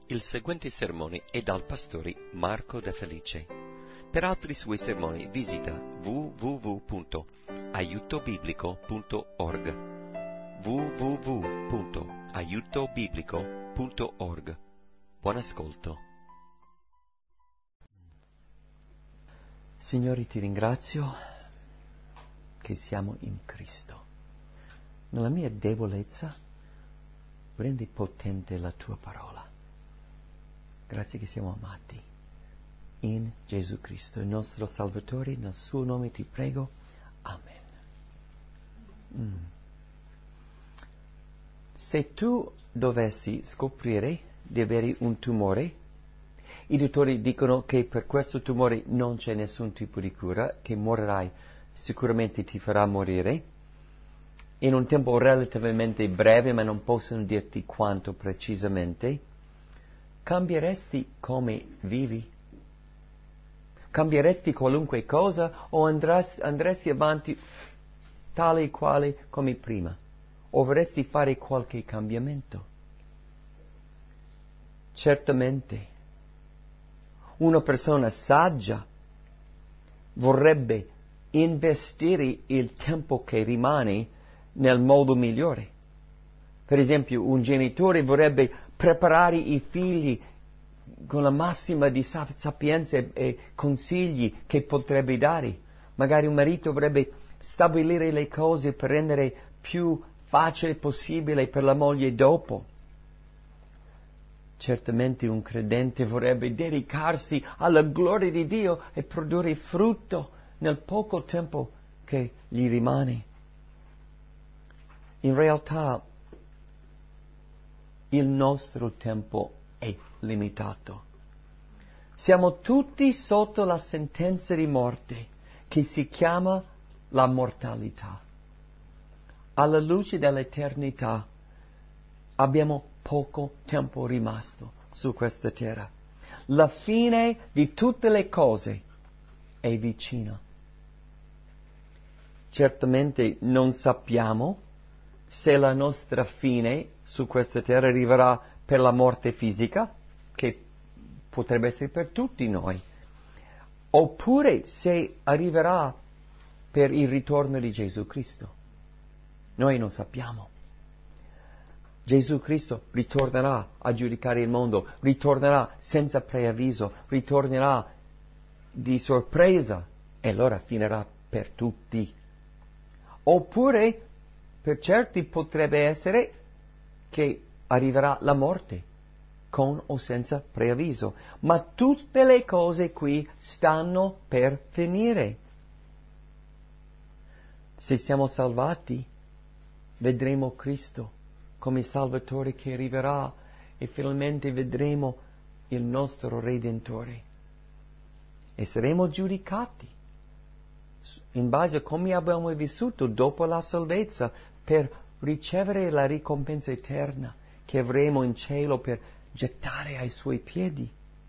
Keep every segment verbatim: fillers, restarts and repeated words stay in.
Il seguente sermone è dal pastore Marco De Felice. Per altri suoi sermoni visita w w w punto aiuto biblico punto org w w w punto aiuto biblico punto org. Buon ascolto. Signore, ti ringrazio che siamo in Cristo. Nella mia debolezza rendi potente la tua parola. Grazie che siamo amati in Gesù Cristo, il nostro Salvatore. Nel suo nome ti prego. Amen. Mm. Se tu dovessi scoprire di avere un tumore, i dottori dicono che per questo tumore non c'è nessun tipo di cura, che morirai, sicuramente ti farà morire in un tempo relativamente breve, ma non possono dirti quanto precisamente. Cambieresti come vivi? Cambieresti qualunque cosa o andresti, andresti avanti tale e quale come prima? O vorresti fare qualche cambiamento? Certamente, una persona saggia vorrebbe investire il tempo che rimane nel modo migliore. Per esempio, un genitore vorrebbe preparare i figli con la massima di sapienza e consigli che potrebbe dare. Magari un marito vorrebbe stabilire le cose per rendere più facile possibile per la moglie dopo. Certamente un credente vorrebbe dedicarsi alla gloria di Dio e produrre frutto nel poco tempo che gli rimane. In realtà il nostro tempo è limitato. Siamo tutti sotto la sentenza di morte che si chiama la mortalità. Alla luce dell'eternità abbiamo poco tempo rimasto su questa terra. La fine di tutte le cose è vicina. Certamente non sappiamo se la nostra fine su questa terra arriverà per la morte fisica, che potrebbe essere per tutti noi, oppure se arriverà per il ritorno di Gesù Cristo. Noi non sappiamo. Gesù Cristo ritornerà a giudicare il mondo, ritornerà senza preavviso, ritornerà di sorpresa e allora finirà per tutti. Oppure per certi potrebbe essere che arriverà la morte, con o senza preavviso. Ma tutte le cose qui stanno per finire. Se siamo salvati, vedremo Cristo come Salvatore che arriverà e finalmente vedremo il nostro Redentore. E saremo giudicati in base a come abbiamo vissuto dopo la salvezza, per ricevere la ricompensa eterna che avremo in cielo per gettare ai suoi piedi.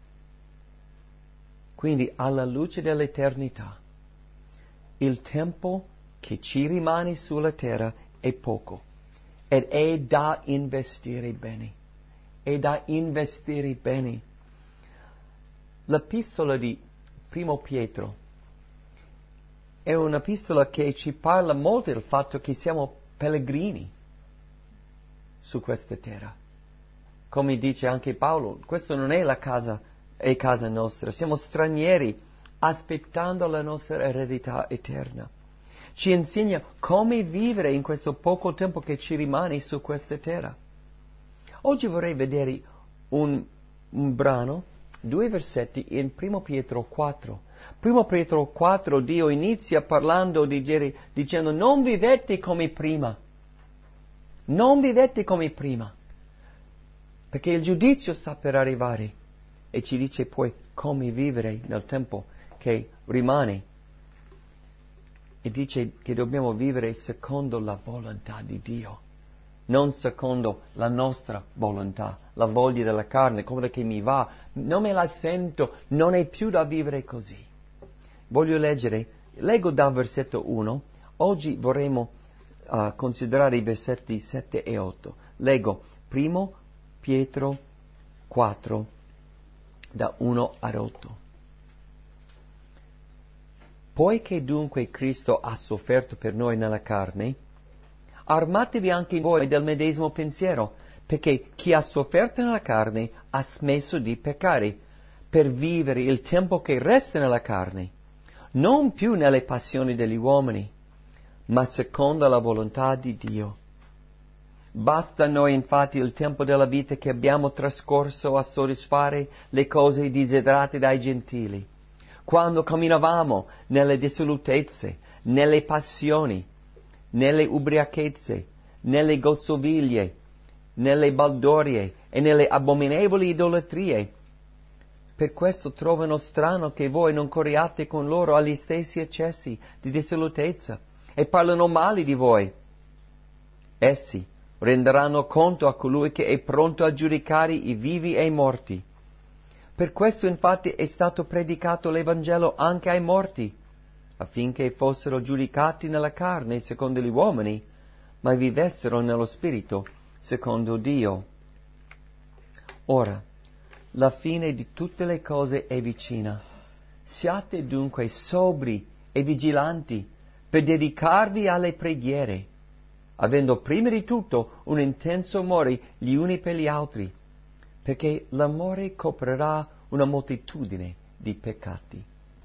Quindi, alla luce dell'eternità, il tempo che ci rimane sulla terra è poco ed è da investire bene. È da investire bene. L'epistola di Primo Pietro è un'epistola che ci parla molto del fatto che siamo pellegrini su questa terra. Come dice anche Paolo, questa non è la casa, è casa nostra. Siamo stranieri aspettando la nostra eredità eterna. Ci insegna come vivere in questo poco tempo che ci rimane su questa terra. Oggi vorrei vedere un, un brano, due versetti in Primo Pietro quattro. Primo Pietro quattro, Dio inizia parlando di, dicendo non vivete come prima. Non vivete come prima. Perché il giudizio sta per arrivare. E ci dice poi come vivere nel tempo che rimane. E dice che dobbiamo vivere secondo la volontà di Dio. Non secondo la nostra volontà, la voglia della carne, come che mi va. Non me la sento, non è più da vivere così. Voglio leggere, leggo dal versetto uno, oggi vorremmo uh, considerare i versetti sette e otto. Leggo, primo Pietro quattro, da uno ad otto. Poiché dunque Cristo ha sofferto per noi nella carne, armatevi anche voi del medesimo pensiero, perché chi ha sofferto nella carne ha smesso di peccare, per vivere il tempo che resta nella carne, non più nelle passioni degli uomini, ma secondo la volontà di Dio. Basta a noi infatti il tempo della vita che abbiamo trascorso a soddisfare le cose desiderate dai gentili, quando camminavamo nelle dissolutezze, nelle passioni, nelle ubriachezze, nelle gozzoviglie, nelle baldorie e nelle abominevoli idolatrie. Per questo trovano strano che voi non corriate con loro agli stessi eccessi di dissolutezza e parlano male di voi. Essi renderanno conto a colui che è pronto a giudicare i vivi e i morti. Per questo infatti è stato predicato l'Evangelo anche ai morti, affinché fossero giudicati nella carne secondo gli uomini, ma vivessero nello spirito secondo Dio. Ora, la fine di tutte le cose è vicina. Siate dunque sobri e vigilanti per dedicarvi alle preghiere, avendo prima di tutto un intenso amore gli uni per gli altri, perché l'amore coprirà una moltitudine di peccati.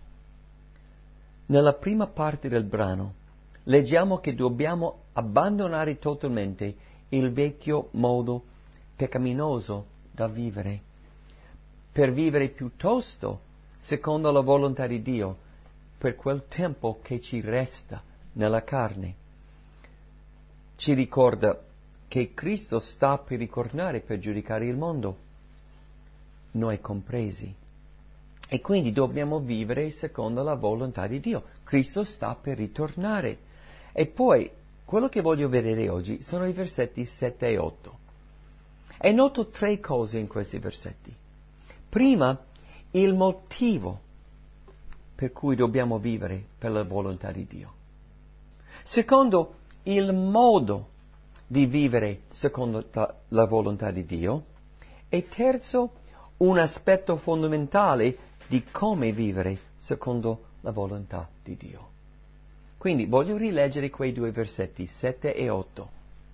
Nella prima parte del brano leggiamo che dobbiamo abbandonare totalmente il vecchio modo peccaminoso da vivere, per vivere piuttosto secondo la volontà di Dio per quel tempo che ci resta nella carne. Ci ricorda che Cristo sta per ritornare per giudicare il mondo, noi compresi. E quindi dobbiamo vivere secondo la volontà di Dio. Cristo sta per ritornare. E poi, quello che voglio vedere oggi sono i versetti sette e otto. E noto tre cose in questi versetti. Prima, il motivo per cui dobbiamo vivere per la volontà di Dio. Secondo, il modo di vivere secondo la volontà di Dio. E terzo, un aspetto fondamentale di come vivere secondo la volontà di Dio. Quindi voglio rileggere quei due versetti, sette e otto.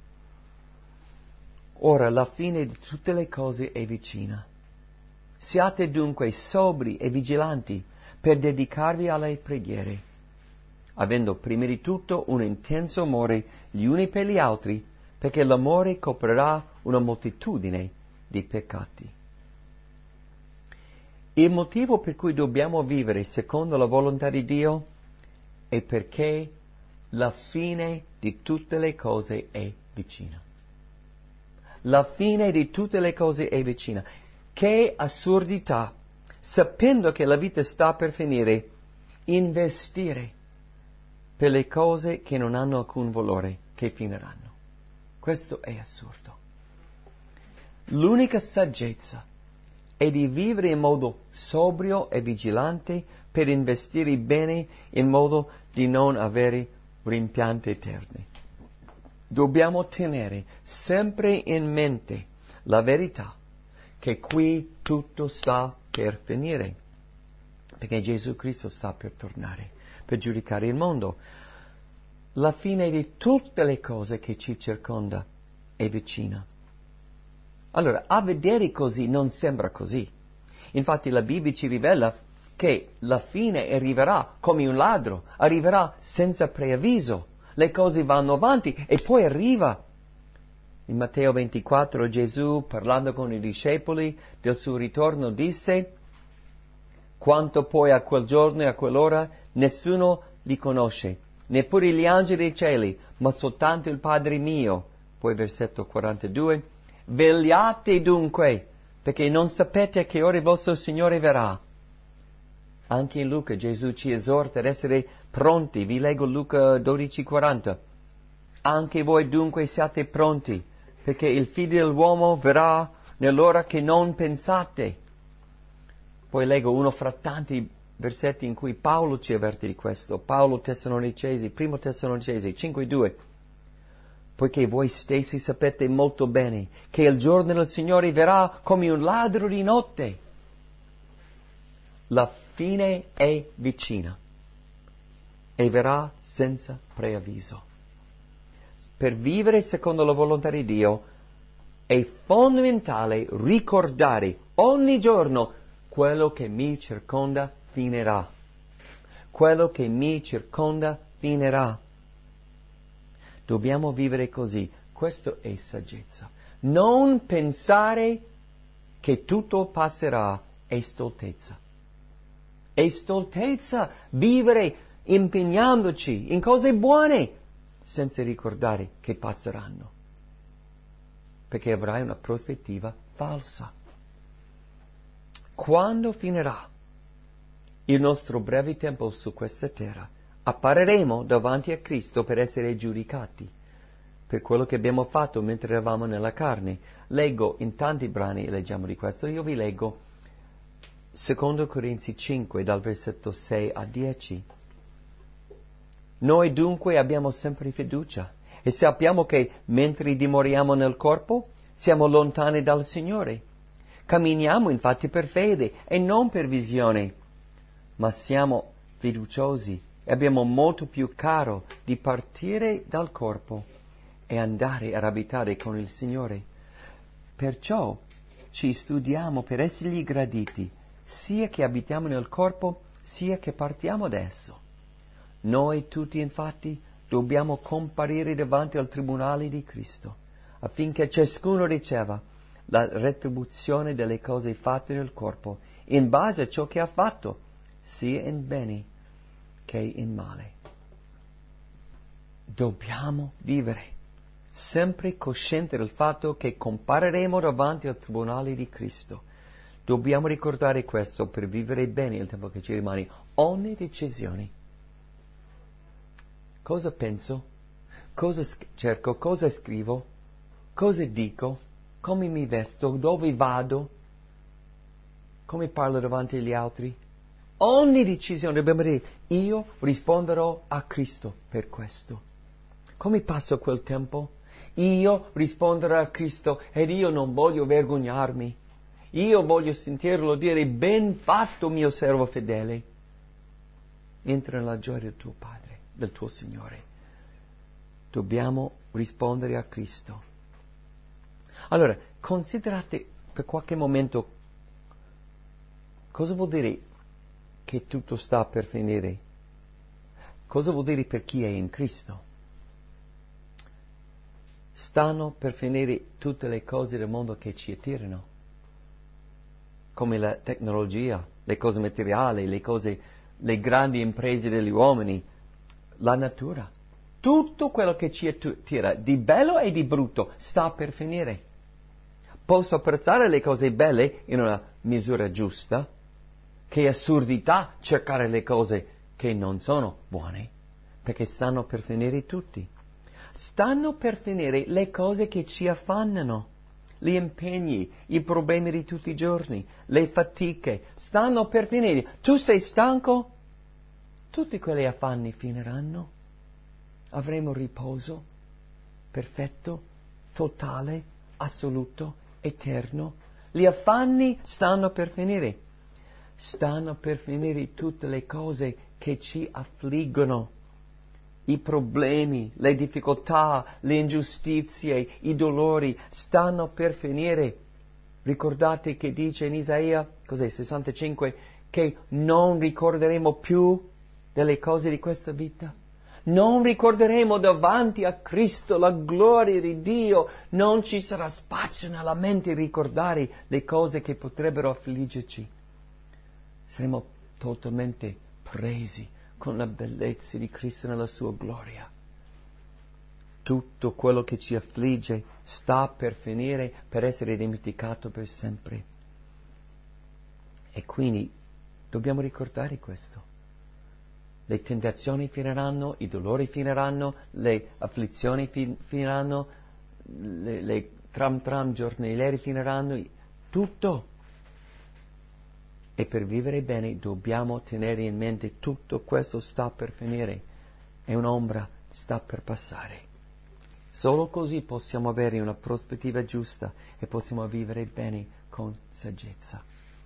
Ora la fine di tutte le cose è vicina. Siate dunque sobri e vigilanti per dedicarvi alle preghiere, avendo prima di tutto un intenso amore gli uni per gli altri, perché l'amore coprirà una moltitudine di peccati. Il motivo per cui dobbiamo vivere secondo la volontà di Dio è perché la fine di tutte le cose è vicina. La fine di tutte le cose è vicina. Che assurdità, sapendo che la vita sta per finire, investire per le cose che non hanno alcun valore, che finiranno. Questo è assurdo. L'unica saggezza è di vivere in modo sobrio e vigilante per investire bene in modo di non avere rimpianti eterni. Dobbiamo tenere sempre in mente la verità che qui tutto sta per finire, perché Gesù Cristo sta per tornare, per giudicare il mondo. La fine di tutte le cose che ci circonda è vicina. Allora, a vedere così non sembra così. Infatti la Bibbia ci rivela che la fine arriverà come un ladro, arriverà senza preavviso. Le cose vanno avanti e poi arriva. In Matteo ventiquattro Gesù, parlando con i discepoli del suo ritorno, disse: quanto poi a quel giorno e a quell'ora nessuno li conosce, neppure gli angeli dei cieli, ma soltanto il Padre mio. Poi versetto quarantadue: vegliate dunque, perché non sapete a che ora il vostro Signore verrà. Anche in Luca Gesù ci esorta ad essere pronti. Vi leggo Luca dodici quaranta. Anche voi dunque siate pronti, perché il Figlio dell'uomo verrà nell'ora che non pensate. Poi leggo uno fra tanti versetti in cui Paolo ci avverte di questo. Paolo Tessalonicesi, primo Tessalonicesi cinque due. poiché voi stessi sapete molto bene che il giorno del Signore verrà come un ladro di notte. La fine è vicina e verrà senza preavviso. Per vivere secondo la volontà di Dio è fondamentale ricordare ogni giorno: quello che mi circonda finirà. Quello che mi circonda finirà. Dobbiamo vivere così. Questo è saggezza. Non pensare che tutto passerà è stoltezza. È stoltezza vivere impegnandoci in cose buone senza ricordare che passeranno, perché avrai una prospettiva falsa. Quando finirà il nostro breve tempo su questa terra, appariremo davanti a Cristo per essere giudicati per quello che abbiamo fatto mentre eravamo nella carne. Leggo in tanti brani, leggiamo di questo, io vi leggo secondo Corinzi cinque, dal versetto sei a dieci. Noi dunque abbiamo sempre fiducia e sappiamo che mentre dimoriamo nel corpo siamo lontani dal Signore. Camminiamo infatti per fede e non per visione, ma siamo fiduciosi e abbiamo molto più caro di partire dal corpo e andare ad abitare con il Signore. Perciò ci studiamo per essergli graditi, sia che abitiamo nel corpo, sia che partiamo da esso. Noi tutti, infatti, dobbiamo comparire davanti al tribunale di Cristo, affinché ciascuno riceva la retribuzione delle cose fatte nel corpo, in base a ciò che ha fatto, sia in bene che in male. Dobbiamo vivere sempre coscienti del fatto che compariremo davanti al tribunale di Cristo. Dobbiamo ricordare questo per vivere bene il tempo che ci rimane. Ogni decisione. Cosa penso? Cosa cerco? Cosa scrivo? Cosa dico? Come mi vesto? Dove vado? Come parlo davanti agli altri? Ogni decisione dobbiamo dire: io risponderò a Cristo per questo. Come passo quel tempo? Io risponderò a Cristo ed io non voglio vergognarmi. Io voglio sentirlo dire: ben fatto, mio servo fedele. Entra nella gioia del tuo Padre, del tuo Signore. Dobbiamo rispondere a Cristo. Allora, considerate per qualche momento cosa vuol dire che tutto sta per finire. Cosa vuol dire per chi è in Cristo? Stanno per finire tutte le cose del mondo che ci attirano, come la tecnologia, le cose materiali, le cose, le grandi imprese degli uomini, la natura. Tutto quello che ci attira di bello e di brutto sta per finire. Posso apprezzare le cose belle in una misura giusta. Che assurdità cercare le cose che non sono buone, perché stanno per finire tutti. Stanno per finire le cose che ci affannano, gli impegni, i problemi di tutti i giorni, le fatiche, stanno per finire. Tu sei stanco? Tutti quegli affanni finiranno. Avremo riposo perfetto, totale, assoluto, eterno. Gli affanni stanno per finire. Stanno per finire tutte le cose che ci affliggono. I problemi, le difficoltà, le ingiustizie, i dolori stanno per finire. Ricordate che dice in Isaia, cos'è, sessantacinque, che non ricorderemo più delle cose di questa vita. Non ricorderemo davanti a Cristo la gloria di Dio. Non ci sarà spazio nella mente ricordare le cose che potrebbero affliggerci. Saremo totalmente presi con la bellezza di Cristo nella sua gloria. Tutto quello che ci affligge sta per finire, per essere dimenticato per sempre. E quindi dobbiamo ricordare questo. Le tentazioni finiranno, i dolori finiranno, le afflizioni fin- finiranno, le, le tram tram giornaliere finiranno, tutto. E per vivere bene dobbiamo tenere in mente tutto questo sta per finire. È un'ombra, sta per passare. Solo così possiamo avere una prospettiva giusta e possiamo vivere bene con saggezza.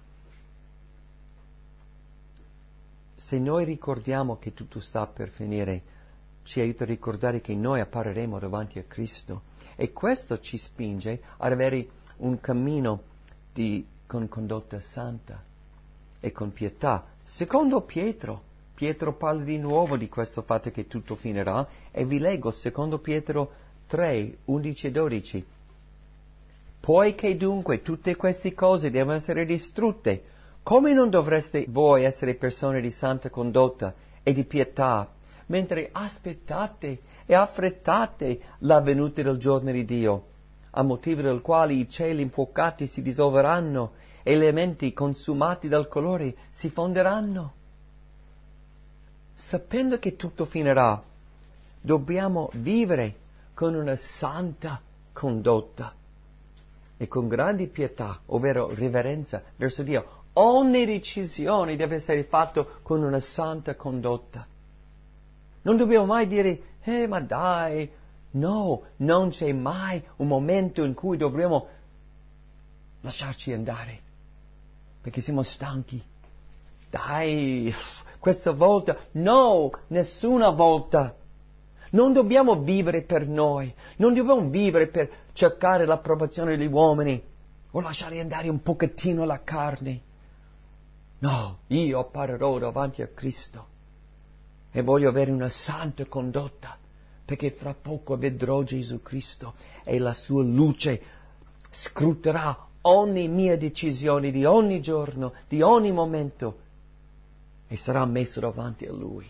Se noi ricordiamo che tutto sta per finire, ci aiuta a ricordare che noi appariremo davanti a Cristo e questo ci spinge ad avere un cammino di, con condotta santa e con pietà. Secondo Pietro, Pietro parla di nuovo di questo fatto che tutto finirà e vi leggo secondo Pietro tre, undici e dodici. Poiché dunque tutte queste cose devono essere distrutte, come non dovreste voi essere persone di santa condotta e di pietà, mentre aspettate e affrettate la venuta del giorno di Dio, a motivo del quale i cieli infuocati si dissolveranno e gli elementi consumati dal calore si fonderanno? Sapendo che tutto finirà, dobbiamo vivere con una santa condotta e con grande pietà, ovvero riverenza verso Dio. Ogni decisione deve essere fatta con una santa condotta. Non dobbiamo mai dire, eh ma dai, no, non c'è mai un momento in cui dovremo lasciarci andare, perché siamo stanchi. Dai, questa volta, no, nessuna volta. Non dobbiamo vivere per noi, non dobbiamo vivere per cercare l'approvazione degli uomini o lasciare andare un pochettino la carne. No, io apparirò davanti a Cristo e voglio avere una santa condotta, perché fra poco vedrò Gesù Cristo e la sua luce scruterà ogni mia decisione di ogni giorno, di ogni momento e sarà messo davanti a Lui.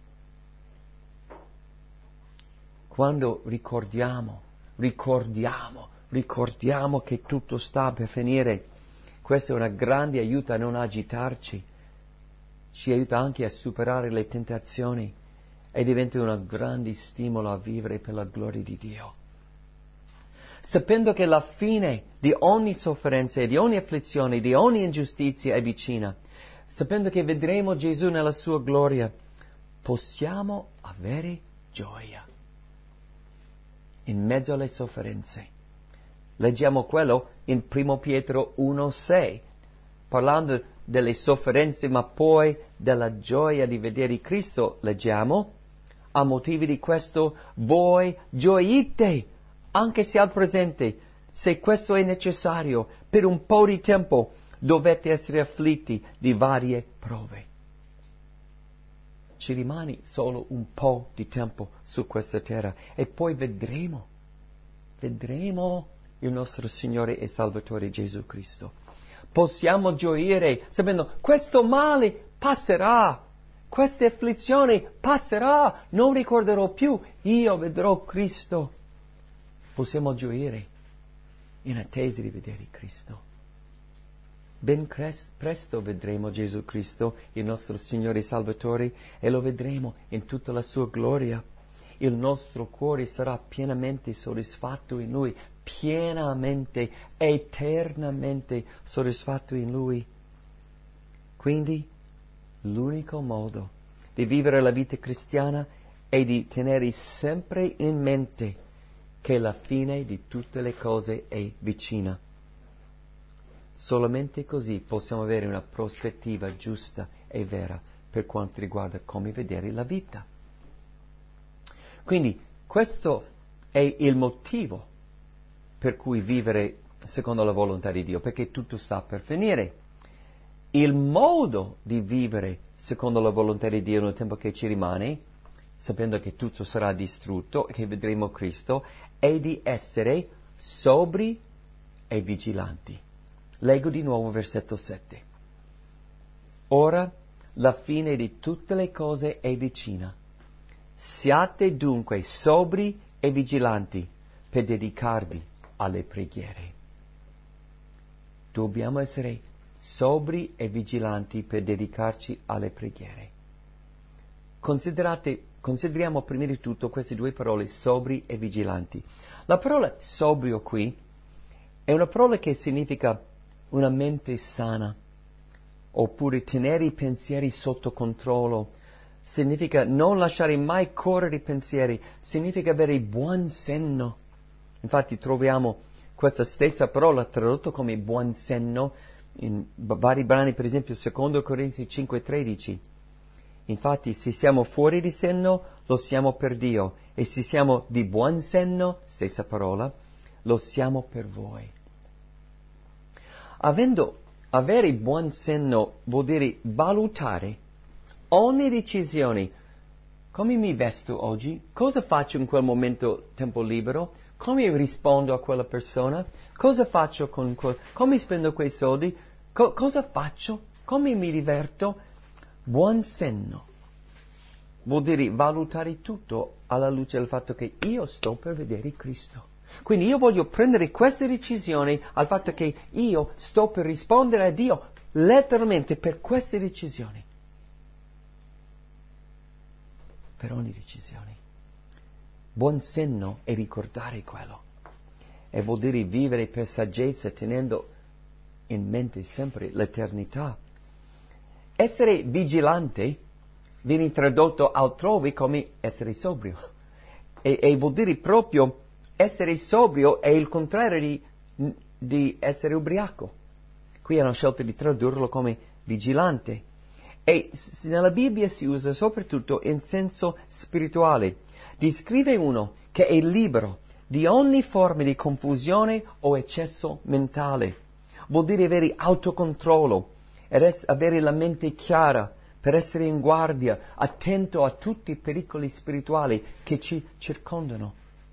Quando ricordiamo, ricordiamo, ricordiamo che tutto sta per finire, questo è una grande aiuto a non agitarci, ci aiuta anche a superare le tentazioni e diventa un grande stimolo a vivere per la gloria di Dio. Sapendo che la fine di ogni sofferenza e di ogni afflizione, di ogni ingiustizia è vicina, sapendo che vedremo Gesù nella sua gloria, possiamo avere gioia in mezzo alle sofferenze. Leggiamo quello in primo Pietro uno sei, parlando delle sofferenze ma poi della gioia di vedere Cristo. Leggiamo, a motivi di questo voi gioite, anche se al presente, se questo è necessario, per un po' di tempo dovete essere afflitti di varie prove. Ci rimane solo un po' di tempo su questa terra e poi vedremo, vedremo il nostro Signore e Salvatore Gesù Cristo. Possiamo gioire sapendo questo male passerà, questa afflizione passerà, non ricorderò più, io vedrò Cristo. Possiamo gioire in attesa di vedere Cristo. Ben presto vedremo Gesù Cristo, il nostro Signore e Salvatore, e lo vedremo in tutta la sua gloria. Il nostro cuore sarà pienamente soddisfatto in Lui, pienamente, eternamente soddisfatto in Lui. Quindi l'unico modo di vivere la vita cristiana è di tenere sempre in mente che la fine di tutte le cose è vicina. Solamente così possiamo avere una prospettiva giusta e vera per quanto riguarda come vedere la vita. Quindi questo è il motivo per cui vivere secondo la volontà di Dio, perché tutto sta per finire. Il modo di vivere secondo la volontà di Dio nel tempo che ci rimane, sapendo che tutto sarà distrutto e che vedremo Cristo, è di essere sobri e vigilanti. Leggo di nuovo versetto sette. Ora la fine di tutte le cose è vicina. Siate dunque sobri e vigilanti per dedicarvi alle preghiere. Dobbiamo essere sobri e vigilanti per dedicarci alle preghiere. Considerate, consideriamo prima di tutto queste due parole, sobri e vigilanti. La parola sobrio qui è una parola che significa una mente sana, oppure tenere i pensieri sotto controllo, significa non lasciare mai correre i pensieri, significa avere buon senno. Infatti troviamo questa stessa parola tradotta come buon senno in vari brani, per esempio secondo Corinzi cinque tredici. Infatti se siamo fuori di senno lo siamo per Dio, e se siamo di buon senno, stessa parola, lo siamo per voi. Avendo, avere buon senno vuol dire valutare ogni decisione. Come mi vesto oggi? Cosa faccio in quel momento tempo libero? Come rispondo a quella persona? Cosa faccio con quel... Come spendo quei soldi? Co- cosa faccio? Come mi diverto? Buon senno vuol dire valutare tutto alla luce del fatto che io sto per vedere Cristo. Quindi io voglio prendere queste decisioni al fatto che io sto per rispondere a Dio letteralmente per queste decisioni. Per ogni decisione. Buon senno è ricordare quello. E vuol dire vivere per saggezza tenendo in mente sempre l'eternità. Essere vigilante viene tradotto altrove come essere sobrio. E, e vuol dire proprio essere sobrio è il contrario di, di essere ubriaco. Qui hanno scelto di tradurlo come vigilante. E nella Bibbia si usa soprattutto in senso spirituale. Descrive uno che è libero di ogni forma di confusione o eccesso mentale. Vuol dire avere autocontrollo ed es- avere la mente chiara per essere in guardia, attento a tutti i pericoli spirituali che ci circondano.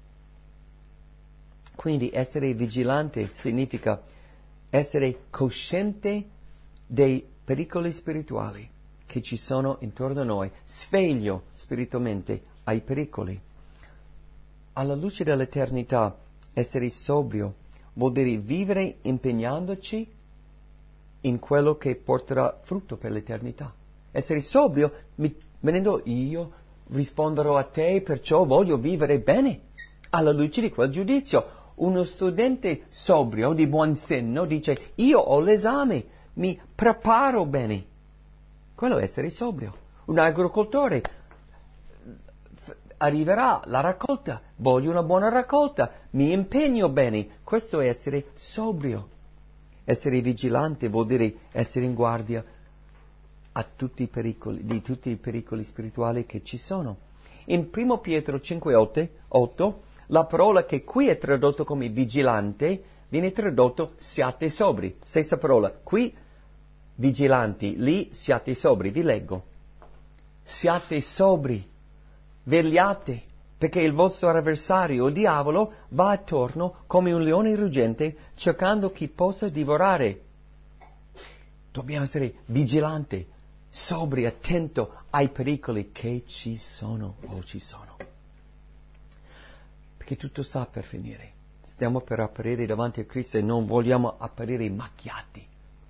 Quindi essere vigilante significa essere cosciente dei pericoli spirituali che ci sono intorno a noi, sveglio spiritualmente ai pericoli. Alla luce dell'eternità, essere sobrio vuol dire vivere impegnandoci in quello che porterà frutto per l'eternità. Essere sobrio, mi, venendo io risponderò a te, perciò voglio vivere bene alla luce di quel giudizio. Uno studente sobrio, di buon senno, dice io ho l'esame, mi preparo bene. Quello è essere sobrio. Un agricoltore f- arriverà la raccolta, voglio una buona raccolta, mi impegno bene. Questo è essere sobrio. Essere vigilante vuol dire essere in guardia a tutti i pericoli, di tutti i pericoli spirituali che ci sono. In primo Pietro cinque otto, la parola che qui è tradotto come vigilante viene tradotto siate sobri. Stessa parola. Qui vigilanti, lì siate sobri. Vi leggo. Siate sobri, vegliate, perché il vostro avversario, il diavolo, va attorno come un leone ruggente cercando chi possa divorare. Dobbiamo essere vigilanti, sobri, attento ai pericoli che ci sono o ci sono. Perché tutto sta per finire. Stiamo per apparire davanti a Cristo e non vogliamo apparire macchiati.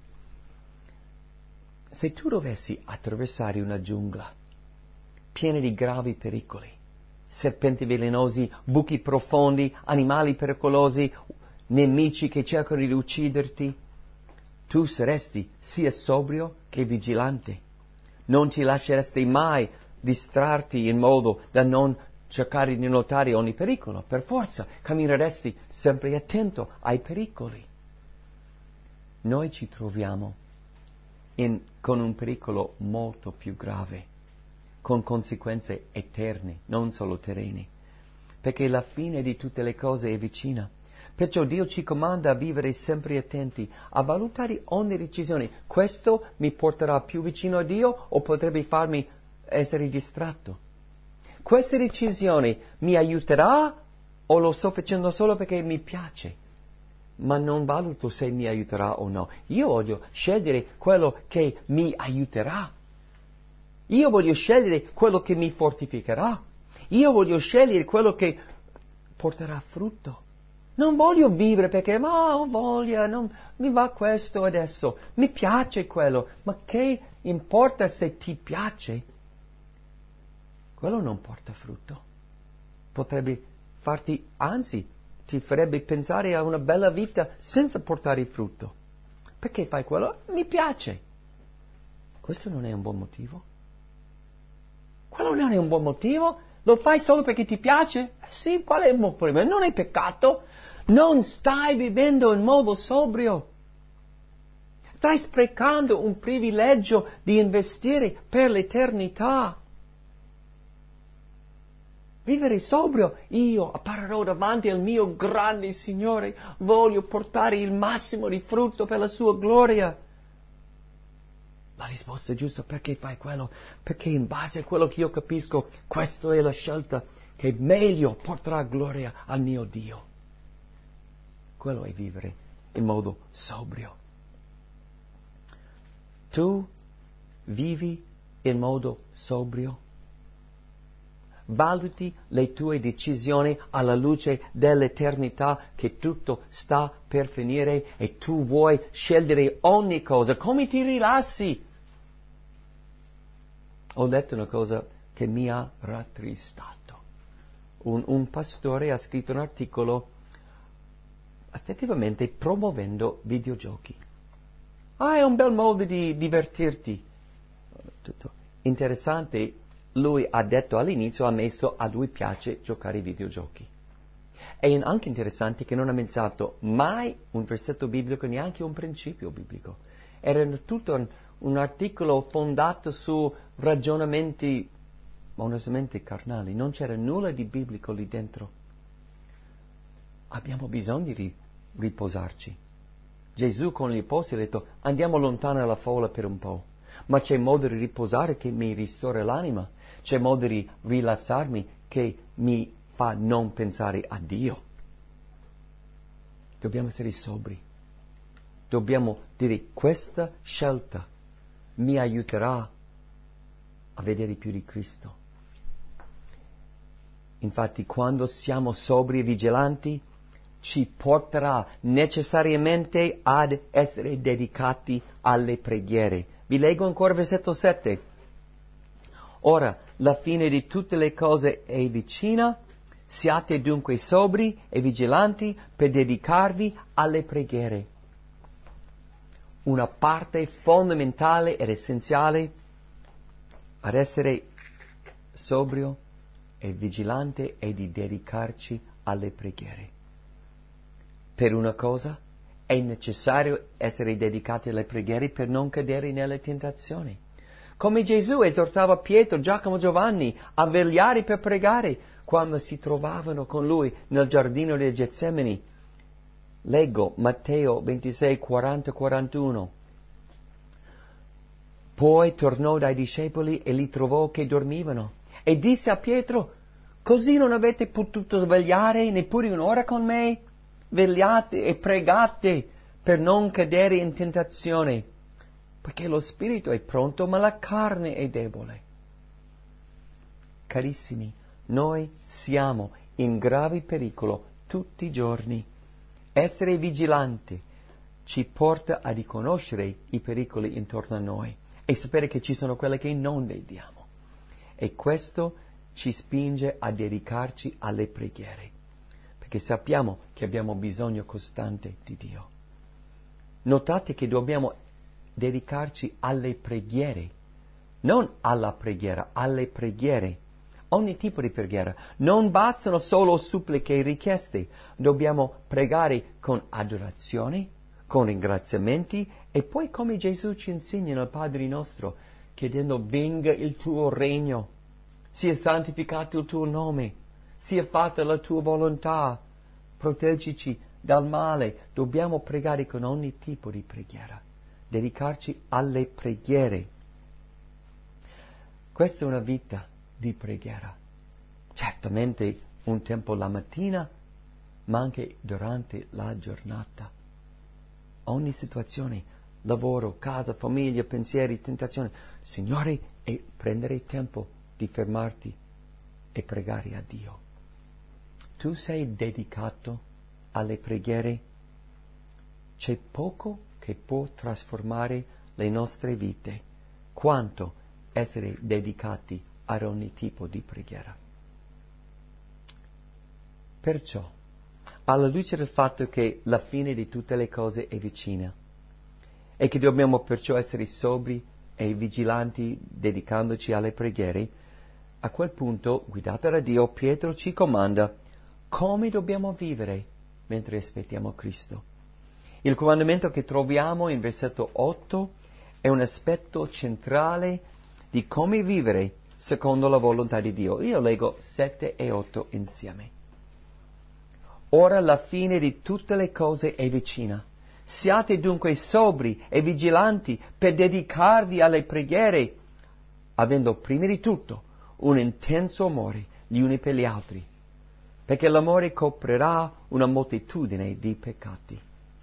Se tu dovessi attraversare una giungla piena di gravi pericoli, serpenti velenosi, buchi profondi, animali pericolosi, nemici che cercano di ucciderti, tu saresti sia sobrio che vigilante. Non ti lasceresti mai distrarti in modo da non cercare di notare ogni pericolo. Per forza cammineresti sempre attento ai pericoli. Noi ci troviamo in, con un pericolo molto più grave, con conseguenze eterne, non solo terrene, perché la fine di tutte le cose è vicina. Perciò Dio ci comanda a vivere sempre attenti, a valutare ogni decisione. Questo mi porterà più vicino a Dio o potrebbe farmi essere distratto? Questa decisione mi aiuterà o lo sto facendo solo perché mi piace? Ma non valuto se mi aiuterà o no. Io voglio scegliere quello che mi aiuterà. Io voglio scegliere quello che mi fortificherà. Io voglio scegliere quello che porterà frutto. Non voglio vivere perché, ma ho voglia, non mi va questo adesso, mi piace quello. Ma che importa se ti piace? Quello non porta frutto. Potrebbe farti, anzi, ti farebbe pensare a una bella vita senza portare frutto. Perché fai quello? Mi piace. Questo non è un buon motivo. quello non è un buon motivo. Lo fai solo perché ti piace? Eh sì, qual è il problema? Non è peccato. Non stai vivendo in modo sobrio. Stai sprecando un privilegio di investire per l'eternità. Vivere sobrio, io apparerò davanti al mio grande Signore, voglio portare il massimo di frutto per la sua gloria. La risposta è giusta: perché fai quello? Perché in base a quello che io capisco, questa è la scelta che meglio porterà gloria al mio Dio. Quello è vivere in modo sobrio. Tu vivi in modo sobrio? Valuti le tue decisioni alla luce dell'eternità, che tutto sta per finire e tu vuoi scegliere ogni cosa. Come ti rilassi? Ho letto una cosa che mi ha rattristato. Un, un pastore ha scritto un articolo effettivamente promuovendo videogiochi. Ah, è un bel modo di divertirti. Tutto interessante. Lui ha detto all'inizio, ha messo a lui piace giocare ai videogiochi. È anche interessante che non ha menzionato mai un versetto biblico, neanche un principio biblico. Era tutto un, un articolo fondato su ragionamenti onestamente carnali. Non c'era nulla di biblico lì dentro. Abbiamo bisogno di riposarci. Gesù con gli apostoli ha detto: andiamo lontano dalla folla per un po'. Ma c'è modo di riposare che mi ristora l'anima. C'è modo di rilassarmi che mi fa non pensare a Dio. Dobbiamo essere sobri. Dobbiamo dire: questa scelta mi aiuterà a vedere più di Cristo. Infatti, quando siamo sobri e vigilanti, ci porterà necessariamente ad essere dedicati alle preghiere. Vi leggo ancora versetto sette. Ora, la fine di tutte le cose è vicina, siate dunque sobri e vigilanti per dedicarvi alle preghiere. Una parte fondamentale ed essenziale ad essere sobrio e vigilante è di dedicarci alle preghiere. Per una cosa è necessario essere dedicati alle preghiere per non cadere nelle tentazioni. Come Gesù esortava Pietro, Giacomo, Giovanni a vegliare per pregare quando si trovavano con lui nel giardino di Getsemani. Leggo Matteo ventisei, quaranta quarantuno. Poi tornò dai discepoli e li trovò che dormivano e disse a Pietro: così non avete potuto vegliare neppure un'ora con me? Vegliate e pregate per non cadere in tentazione, perché lo spirito è pronto, ma la carne è debole. Carissimi, noi siamo in grave pericolo tutti i giorni. Essere vigilanti ci porta a riconoscere i pericoli intorno a noi e sapere che ci sono quelle che non vediamo. E questo ci spinge a dedicarci alle preghiere, perché sappiamo che abbiamo bisogno costante di Dio. Notate che dobbiamo dedicarci alle preghiere, non alla preghiera, alle preghiere. Ogni tipo di preghiera. Non bastano solo suppliche e richieste. Dobbiamo pregare con adorazione, con ringraziamenti e poi, come Gesù ci insegna nel Padre nostro, chiedendo: venga il tuo regno, sia santificato il tuo nome, sia fatta la tua volontà, proteggici dal male. Dobbiamo pregare con ogni tipo di preghiera, dedicarci alle preghiere. Questa è una vita di preghiera. Certamente un tempo la mattina, ma anche durante la giornata. Ogni situazione, lavoro, casa, famiglia, pensieri, tentazioni. Signore, e prendere tempo di fermarti e pregare a Dio. Tu sei dedicato alle preghiere? C'è poco che può trasformare le nostre vite, quanto essere dedicati ad ogni tipo di preghiera. Perciò, alla luce del fatto che la fine di tutte le cose è vicina e che dobbiamo perciò essere sobri e vigilanti dedicandoci alle preghiere, A quel punto, guidato da Dio, Pietro ci comanda come dobbiamo vivere mentre aspettiamo Cristo. Il comandamento che troviamo in versetto otto è un aspetto centrale di come vivere secondo la volontà di Dio. Io leggo sette e otto insieme. Ora la fine di tutte le cose è vicina. Siate dunque sobri e vigilanti per dedicarvi alle preghiere, avendo prima di tutto un intenso amore gli uni per gli altri, perché l'amore coprirà una moltitudine di peccati.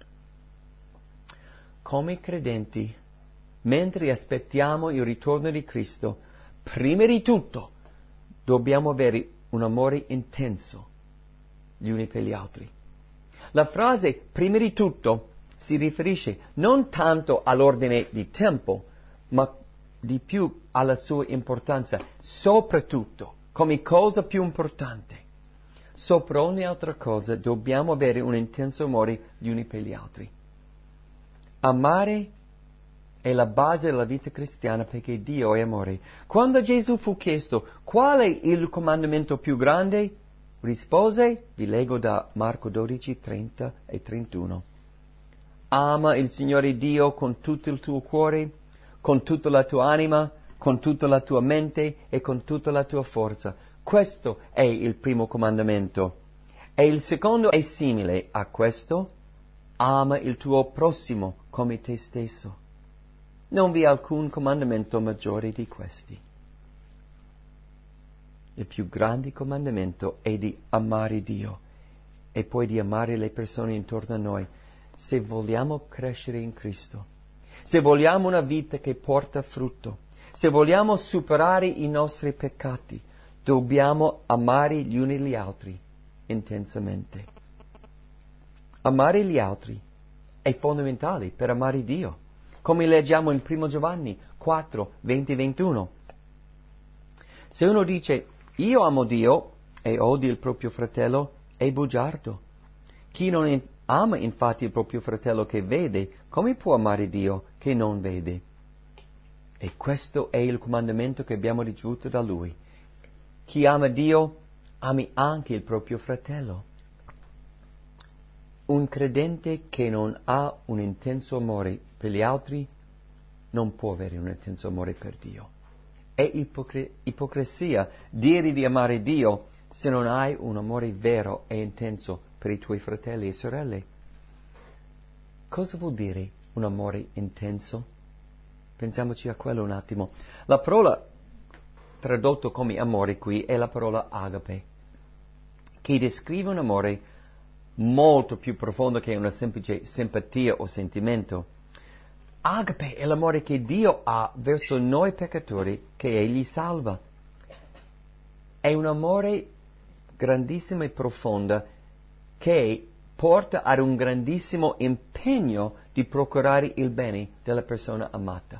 Come credenti, mentre aspettiamo il ritorno di Cristo, prima di tutto dobbiamo avere un amore intenso gli uni per gli altri. La frase prima di tutto si riferisce non tanto all'ordine di tempo, ma di più alla sua importanza, soprattutto come cosa più importante. Sopra ogni altra cosa dobbiamo avere un intenso amore gli uni per gli altri. Amare è la base della vita cristiana perché Dio è amore. Quando Gesù fu chiesto qual è il comandamento più grande, rispose, vi leggo da Marco dodici, trenta e trentuno. Ama il Signore Dio con tutto il tuo cuore, con tutta la tua anima, con tutta la tua mente e con tutta la tua forza. Questo è il primo comandamento. E il secondo è simile a questo. Ama il tuo prossimo come te stesso. Non vi è alcun comandamento maggiore di questi. Il più grande comandamento è di amare Dio e poi di amare le persone intorno a noi. Se vogliamo crescere in Cristo, se vogliamo una vita che porta frutto, se vogliamo superare i nostri peccati, dobbiamo amare gli uni gli altri intensamente. Amare gli altri è fondamentale per amare Dio, come leggiamo in primo Giovanni quattro, venti e ventuno. Se uno dice io amo Dio e odia il proprio fratello, è bugiardo. Chi non in- ama infatti il proprio fratello che vede, come può amare Dio che non vede? E questo è il comandamento che abbiamo ricevuto da Lui. Chi ama Dio, ami anche il proprio fratello. Un credente che non ha un intenso amore per gli altri non può avere un intenso amore per Dio. È ipocr- ipocrisia dire di amare Dio se non hai un amore vero e intenso per i tuoi fratelli e sorelle. Cosa vuol dire un amore intenso? Pensiamoci a quello un attimo. La parola tradotto come amore qui è la parola agape, che descrive un amore molto più profondo che una semplice simpatia o sentimento. Agape è l'amore che Dio ha verso noi peccatori che Egli salva. È un amore grandissimo e profondo che porta ad un grandissimo impegno di procurare il bene della persona amata.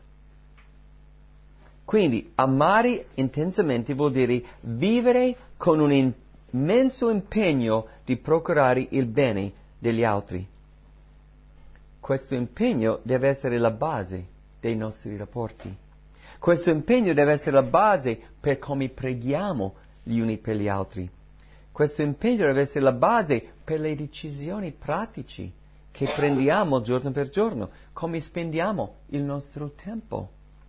Quindi amare intensamente vuol dire vivere con un immenso impegno di procurare il bene degli altri. Questo impegno deve essere la base dei nostri rapporti. Questo impegno deve essere la base per come preghiamo gli uni per gli altri. Questo impegno deve essere la base per le decisioni pratiche che prendiamo giorno per giorno, come spendiamo il nostro tempo.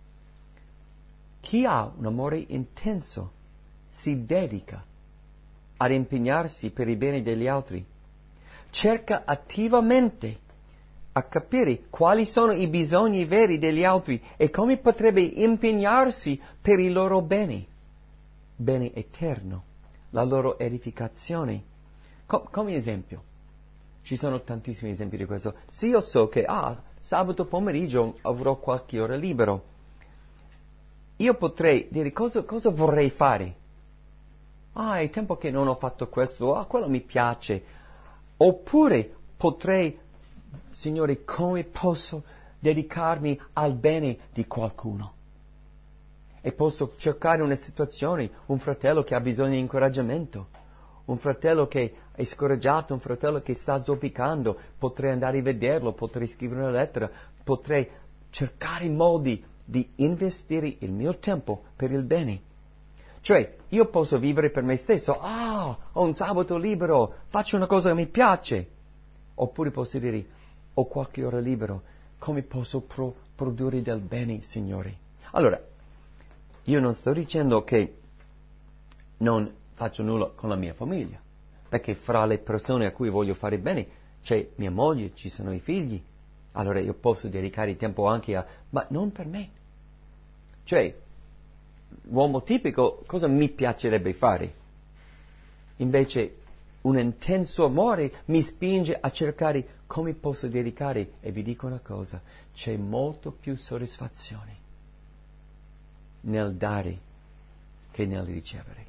Chi ha un amore intenso si dedica ad impegnarsi per il bene degli altri. Cerca attivamente a capire quali sono i bisogni veri degli altri e come potrebbe impegnarsi per il loro bene, bene eterno, la loro edificazione. Com- come esempio, ci sono tantissimi esempi di questo. Se io so che ah, sabato pomeriggio avrò qualche ora libero, io potrei dire cosa, cosa vorrei fare. Ah, è tempo che non ho fatto questo, ah, quello mi piace. Oppure potrei, Signore, come posso dedicarmi al bene di qualcuno? E posso cercare una situazione, un fratello che ha bisogno di incoraggiamento, un fratello che è scoraggiato, un fratello che sta zoppicando, potrei andare a vederlo, potrei scrivere una lettera, potrei cercare modi di investire il mio tempo per il bene. Cioè, io posso vivere per me stesso, ah, ho un sabato libero, faccio una cosa che mi piace. Oppure posso dire, ho qualche ora libero, come posso pro- produrre del bene, Signore? Allora, io non sto dicendo che non faccio nulla con la mia famiglia, perché fra le persone a cui voglio fare bene c'è mia moglie, ci sono i figli. Allora io posso dedicare tempo anche a... ma non per me. Cioè, l'uomo tipico, cosa mi piacerebbe fare? Invece, un intenso amore mi spinge a cercare come posso dedicare. E vi dico una cosa, c'è molto più soddisfazione nel dare che nel ricevere.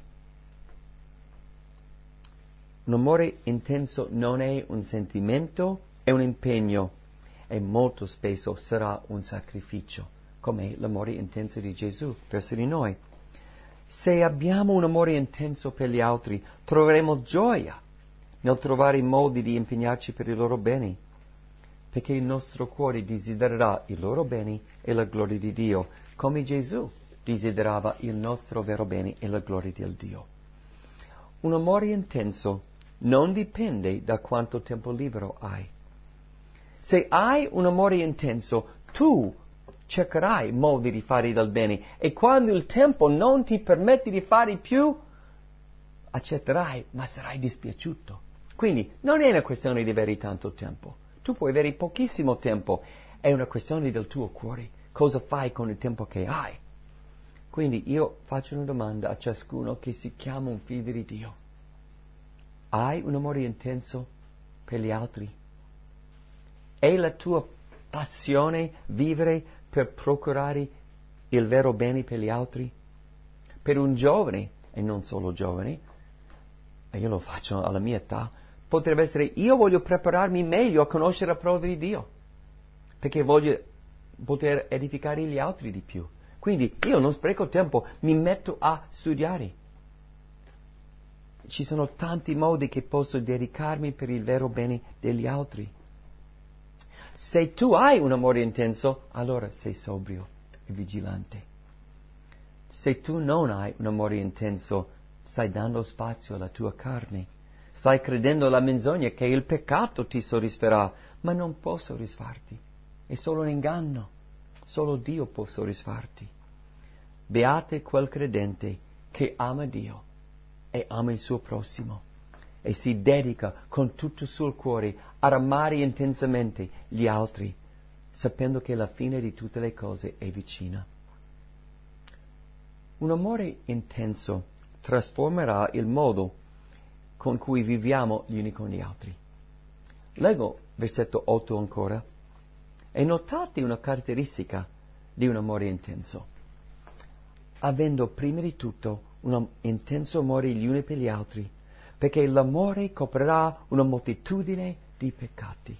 Un amore intenso non è un sentimento, è un impegno e molto spesso sarà un sacrificio, come l'amore intenso di Gesù verso di noi. Se abbiamo un amore intenso per gli altri, troveremo gioia nel trovare modi di impegnarci per il loro bene, perché il nostro cuore desidererà il loro bene e la gloria di Dio, come Gesù desiderava il nostro vero bene e la gloria di Dio. Un amore intenso non dipende da quanto tempo libero hai. Se hai un amore intenso, tu cercherai modi di fare del bene e quando il tempo non ti permette di fare più, accetterai, ma sarai dispiaciuto. Quindi non è una questione di avere tanto tempo. Tu puoi avere pochissimo tempo, è una questione del tuo cuore. Cosa fai con il tempo che hai? Quindi io faccio una domanda a ciascuno che si chiama un figlio di Dio. Hai un amore intenso per gli altri? È la tua passione vivere per procurare il vero bene per gli altri? Per un giovane, e non solo giovane, e io lo faccio alla mia età, potrebbe essere io voglio prepararmi meglio a conoscere la parola di Dio, perché voglio poter edificare gli altri di più. Quindi io non spreco tempo, mi metto a studiare. Ci sono tanti modi che posso dedicarmi per il vero bene degli altri. Se tu hai un amore intenso, allora sei sobrio e vigilante. Se tu non hai un amore intenso, stai dando spazio alla tua carne. Stai credendo alla menzogna che il peccato ti soddisferà, ma non può soddisfarti. È solo un inganno. Solo Dio può soddisfarti. Beate quel credente che ama Dio e ama il suo prossimo e si dedica con tutto il suo cuore ad amare intensamente gli altri, sapendo che la fine di tutte le cose è vicina. Un amore intenso trasformerà il modo con cui viviamo gli uni con gli altri. Leggo versetto otto ancora. E notate una caratteristica di un amore intenso. Avendo prima di tutto un intenso amore gli uni per gli altri, perché l'amore coprirà una moltitudine di peccati.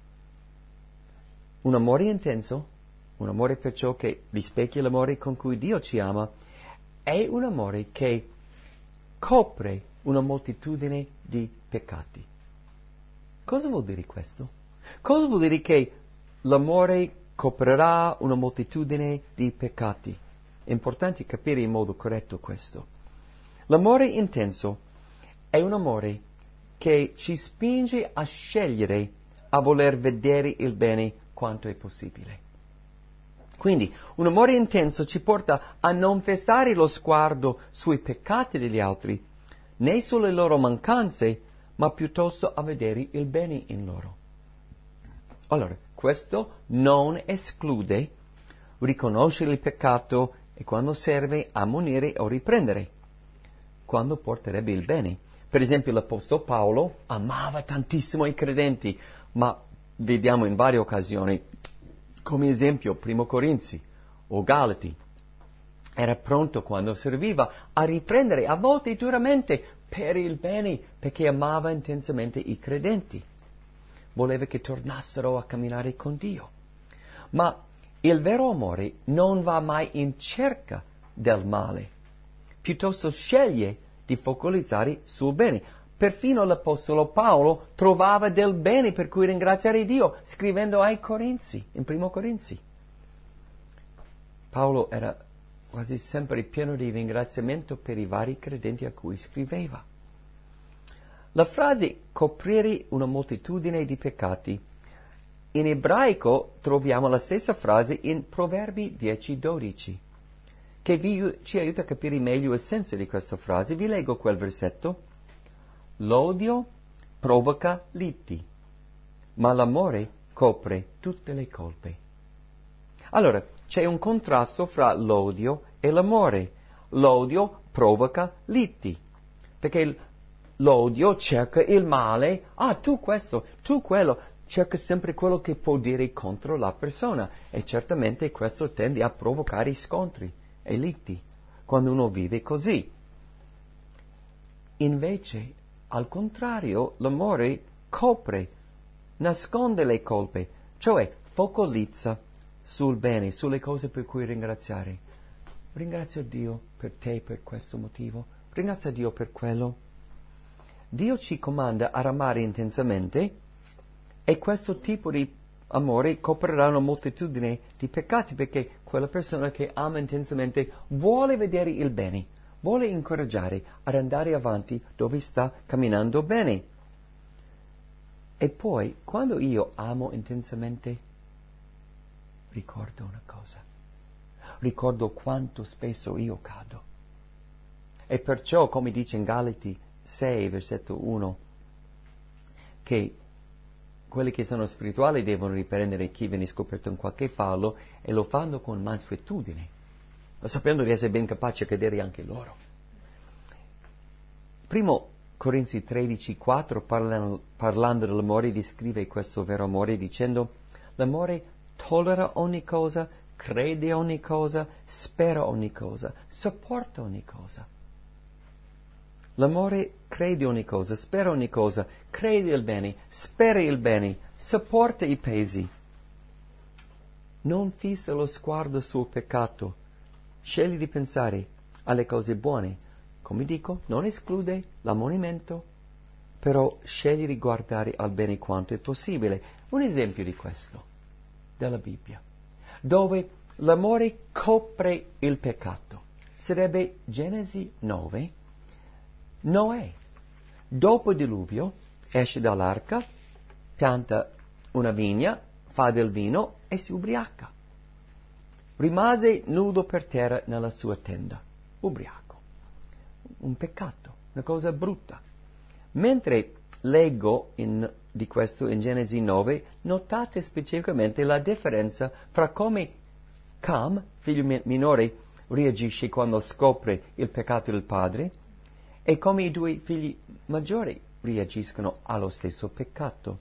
Un amore intenso, un amore perciò che rispecchia l'amore con cui Dio ci ama, è un amore che copre una moltitudine di peccati. Cosa vuol dire questo? Cosa vuol dire che l'amore coprirà una moltitudine di peccati? È importante capire in modo corretto questo. L'amore intenso è un amore che ci spinge a scegliere, a voler vedere il bene quanto è possibile. Quindi un amore intenso ci porta a non fissare lo sguardo sui peccati degli altri, né sulle loro mancanze, ma piuttosto a vedere il bene in loro. Allora, questo non esclude riconoscere il peccato e quando serve ammonire o riprendere, quando porterebbe il bene. Per esempio l'Apostolo Paolo amava tantissimo i credenti, ma vediamo in varie occasioni, come esempio Primo Corinzi o Galati, era pronto quando serviva a riprendere, a volte duramente, per il bene, perché amava intensamente i credenti. Voleva che tornassero a camminare con Dio. Ma il vero amore non va mai in cerca del male, piuttosto sceglie di focalizzare sul bene. Perfino l'Apostolo Paolo trovava del bene per cui ringraziare Dio, scrivendo ai Corinzi, in Primo Corinzi. Paolo era quasi sempre pieno di ringraziamento per i vari credenti a cui scriveva. La frase coprire una moltitudine di peccati. In ebraico troviamo la stessa frase in Proverbi dieci dodici, che vi, ci aiuta a capire meglio il senso di questa frase. Vi leggo quel versetto. L'odio provoca liti, ma l'amore copre tutte le colpe. Allora, c'è un contrasto fra l'odio e l'amore. L'odio provoca liti, perché l'odio cerca il male. Ah, tu questo, tu quello. Cerca sempre quello che può dire contro la persona. E certamente questo tende a provocare scontri e liti, quando uno vive così. Invece, al contrario, l'amore copre, nasconde le colpe, cioè focalizza sul bene, sulle cose per cui ringraziare. Ringrazia Dio per te, per questo motivo. Ringrazia Dio per quello. Dio ci comanda ad amare intensamente e questo tipo di amore coprirà una moltitudine di peccati, perché quella persona che ama intensamente vuole vedere il bene, vuole incoraggiare ad andare avanti dove sta camminando bene. E poi, quando io amo intensamente, ricordo una cosa. Ricordo quanto spesso io cado. E perciò, come dice in Galati sei, versetto uno, che quelli che sono spirituali devono riprendere chi viene scoperto in qualche fallo e lo fanno con mansuetudine, sapendo di essere ben capaci a cadere anche loro. Primo Corinzi tredici quattro, parlando, parlando dell'amore, descrive questo vero amore dicendo: l'amore tollera ogni cosa, crede ogni cosa, spera ogni cosa, sopporta ogni cosa. L'amore crede ogni cosa, spera ogni cosa, crede il bene, spera il bene, sopporta i pesi. Non fissa lo sguardo sul peccato, sceglie di pensare alle cose buone. Come dico, non esclude l'ammonimento, però sceglie di guardare al bene quanto è possibile. Un esempio di questo, della Bibbia, dove l'amore copre il peccato, sarebbe Genesi nove. Noè, dopo il diluvio, esce dall'arca, pianta una vigna, fa del vino e si ubriaca. Rimase nudo per terra nella sua tenda, ubriaco. Un peccato, una cosa brutta. Mentre leggo in, di questo in Genesi nove, notate specificamente la differenza fra come Cam, figlio minore, reagisce quando scopre il peccato del padre e come i due figli maggiori reagiscono allo stesso peccato.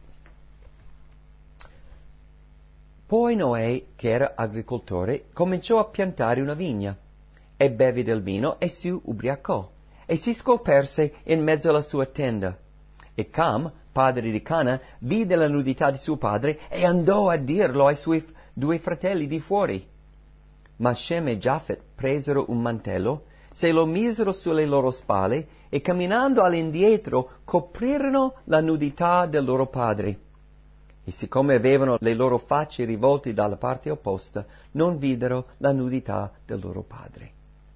Poi Noè, che era agricoltore, cominciò a piantare una vigna e beve del vino e si ubriacò e si scoperse in mezzo alla sua tenda. E Cam, padre di Cana, vide la nudità di suo padre e andò a dirlo ai suoi f- due fratelli di fuori. Ma Shem e Giafet presero un mantello, se lo misero sulle loro spalle e camminando all'indietro coprirono la nudità del loro padre. E siccome avevano le loro facce rivolte dalla parte opposta, non videro la nudità del loro padre.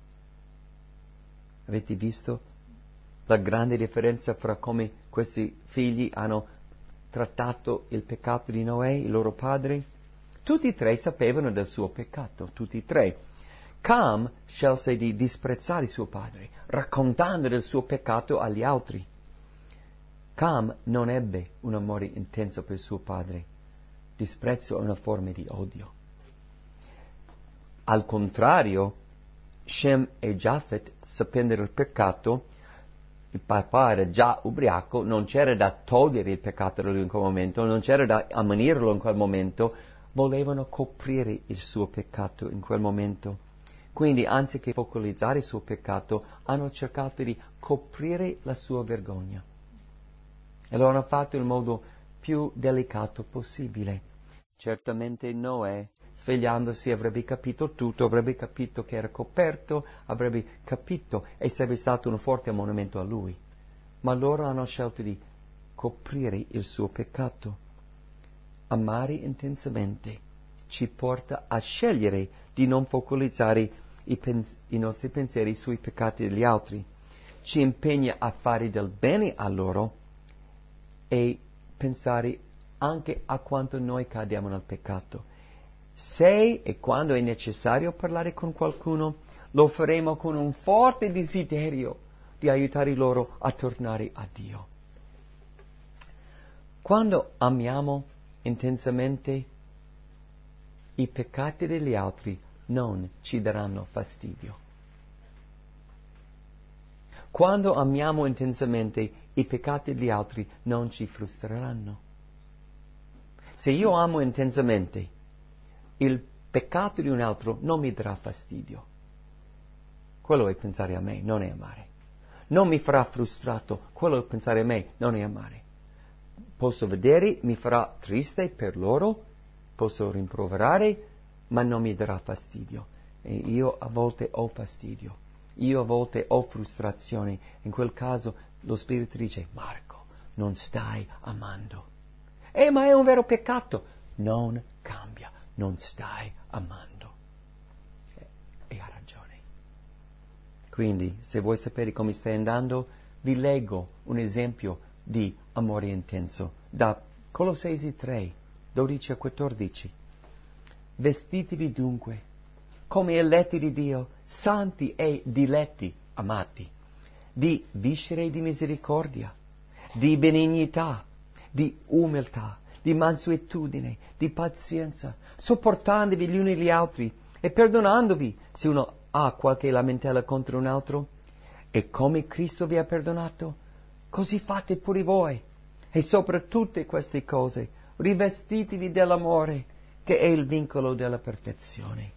Avete visto la grande differenza fra come questi figli hanno trattato il peccato di Noè, il loro padre? Tutti e tre sapevano del suo peccato, tutti e tre. Cam scelse di disprezzare suo padre, raccontando del suo peccato agli altri. Cam non ebbe un amore intenso per suo padre. Disprezzo è una forma di odio. Al contrario, Shem e Giafet, sapendo del peccato, il papà era già ubriaco, non c'era da togliere il peccato da lui in quel momento, non c'era da ammonirlo in quel momento, volevano coprire il suo peccato in quel momento. Quindi, anziché focalizzare il suo peccato, hanno cercato di coprire la sua vergogna. E lo hanno fatto in modo più delicato possibile. Certamente Noè, svegliandosi, avrebbe capito tutto, avrebbe capito che era coperto, avrebbe capito e sarebbe stato un forte ammonimento a lui. Ma loro hanno scelto di coprire il suo peccato. Amare intensamente ci porta a scegliere di non focalizzare i, pens- i nostri pensieri sui peccati degli altri, ci impegna a fare del bene a loro e pensare anche a quanto noi cadiamo nel peccato. Se e quando è necessario parlare con qualcuno, lo faremo con un forte desiderio di aiutare loro a tornare a Dio. Quando amiamo intensamente, i peccati degli altri non ci daranno fastidio. Quando amiamo intensamente, i peccati degli altri non ci frustreranno. Se io amo intensamente, il peccato di un altro non mi darà fastidio. Quello è pensare a me, non è amare. Non mi farà frustrato, quello è pensare a me, non è amare. Posso vedere, mi farà triste per loro, posso rimproverare, ma non mi darà fastidio. E io a volte ho fastidio, io a volte ho frustrazione. In quel caso lo Spirito dice: Marco, non stai amando. Eh, ma è un vero peccato. Non cambia, non stai amando. E, e ha ragione. Quindi, se vuoi sapere come stai andando, vi leggo un esempio di amore intenso da Colossesi tre, dodici a quattordici. Vestitevi dunque come eletti di Dio, santi e diletti, amati, di viscere di misericordia, di benignità, di umiltà, di mansuetudine, di pazienza, sopportandovi gli uni gli altri e perdonandovi se uno ha qualche lamentela contro un altro. E come Cristo vi ha perdonato, così fate pure voi. E sopra tutte queste cose rivestitevi dell'amore, che è il vincolo della perfezione.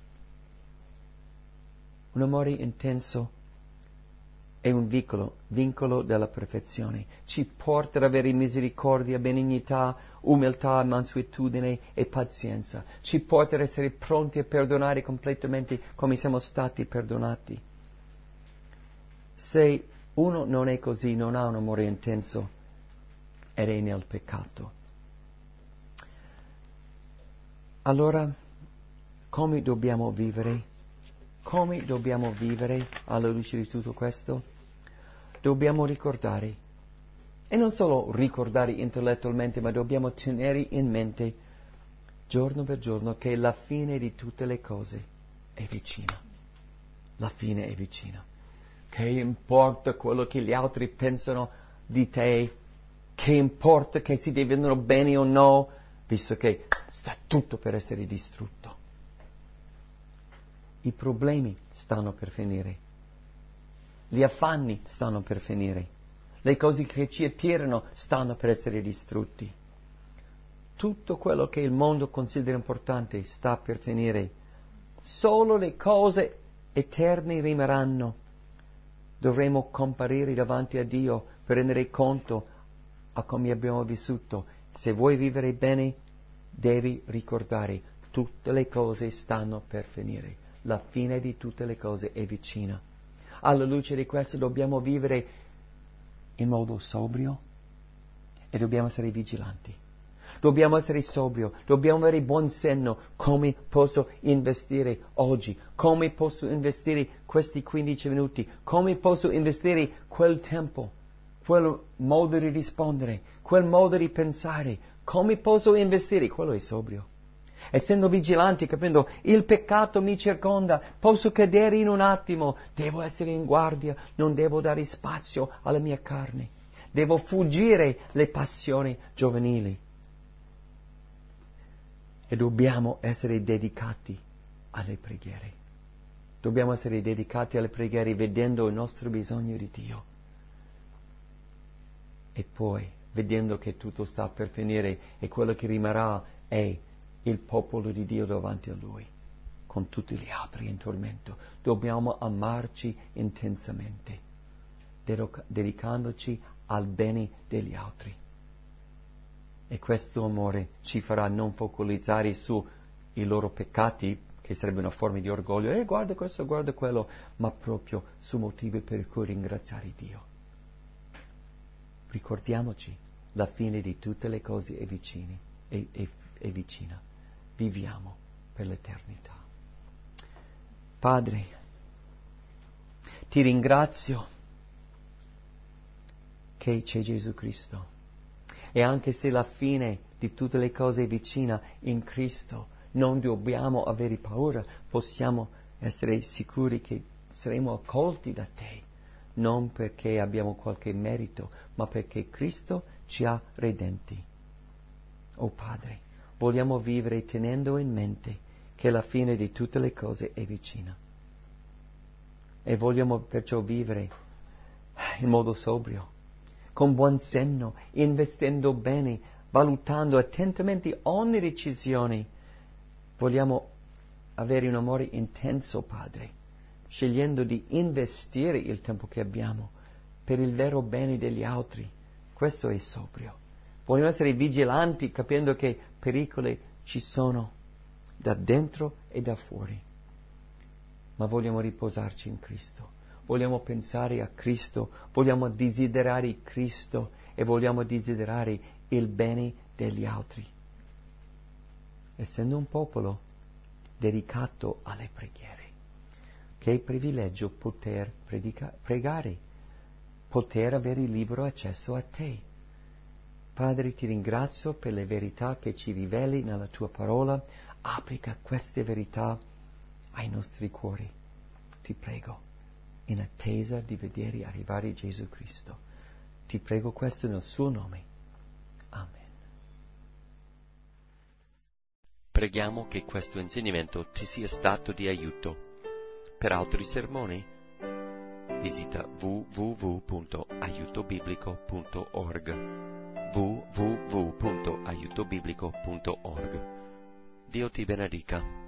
Un amore intenso è un vincolo, vincolo della perfezione. Ci porta ad avere misericordia, benignità, umiltà, mansuetudine e pazienza. Ci porta ad essere pronti a perdonare completamente come siamo stati perdonati. Se uno non è così, non ha un amore intenso, ed è nel peccato. Allora, come dobbiamo vivere? Come dobbiamo vivere alla luce di tutto questo? Dobbiamo ricordare, e non solo ricordare intellettualmente, ma dobbiamo tenere in mente giorno per giorno che la fine di tutte le cose è vicina. La fine è vicina. Che importa quello che gli altri pensano di te? Che importa che si diventano bene o no? Visto che sta tutto per essere distrutto. I problemi stanno per finire. Gli affanni stanno per finire. Le cose che ci attirano stanno per essere distrutti. Tutto quello che il mondo considera importante sta per finire. Solo le cose eterne rimarranno. Dovremo comparire davanti a Dio per rendere conto a come abbiamo vissuto. Se vuoi vivere bene, devi ricordare, tutte le cose stanno per finire. La fine di tutte le cose è vicina. Alla luce di questo dobbiamo vivere in modo sobrio e dobbiamo essere vigilanti. Dobbiamo essere sobrio, dobbiamo avere buon senno. Come posso investire oggi? Come posso investire questi quindici minuti? Come posso investire quel tempo? Quel modo di rispondere, quel modo di pensare? Come posso investire? Quello è sobrio. Essendo vigilanti, capendo il peccato mi circonda, posso cadere in un attimo, devo essere in guardia, non devo dare spazio alla mia carne, devo fuggire le passioni giovanili. E dobbiamo essere dedicati alle preghiere. Dobbiamo essere dedicati alle preghiere vedendo il nostro bisogno di Dio. E poi, vedendo che tutto sta per finire e quello che rimarrà è il popolo di Dio davanti a Lui, con tutti gli altri in tormento. Dobbiamo amarci intensamente, dedicandoci al bene degli altri. E questo amore ci farà non focalizzare su i loro peccati, che sarebbe una forma di orgoglio, eh guarda questo, guarda quello, ma proprio su motivi per cui ringraziare Dio. Ricordiamoci, la fine di tutte le cose è, vicini, è, è, è vicina. Viviamo per l'eternità. Padre, Ti ringrazio che c'è Gesù Cristo. E anche se la fine di tutte le cose è vicina in Cristo, non dobbiamo avere paura, possiamo essere sicuri che saremo accolti da te, non perché abbiamo qualche merito, ma perché Cristo ci ha redenti. Oh Padre, vogliamo vivere tenendo in mente che la fine di tutte le cose è vicina. E vogliamo perciò vivere in modo sobrio, con buon senno, investendo bene, valutando attentamente ogni decisione. Vogliamo avere un amore intenso, Padre, scegliendo di investire il tempo che abbiamo per il vero bene degli altri. Questo è sobrio. Vogliamo essere vigilanti, capendo che pericoli ci sono da dentro e da fuori. Ma vogliamo riposarci in Cristo. Vogliamo pensare a Cristo, vogliamo desiderare Cristo e vogliamo desiderare il bene degli altri. Essendo un popolo dedicato alle preghiere, che privilegio poter predica- pregare, poter avere libero accesso a te. Padre, ti ringrazio per le verità che ci riveli nella tua parola. Applica queste verità ai nostri cuori. Ti prego, in attesa di vedere arrivare Gesù Cristo. Ti prego questo nel suo nome. Amen. Preghiamo che questo insegnamento ti sia stato di aiuto. Per altri sermoni, visita w w w punto aiuto biblico punto org. w w w punto aiuto biblico punto org. Dio ti benedica.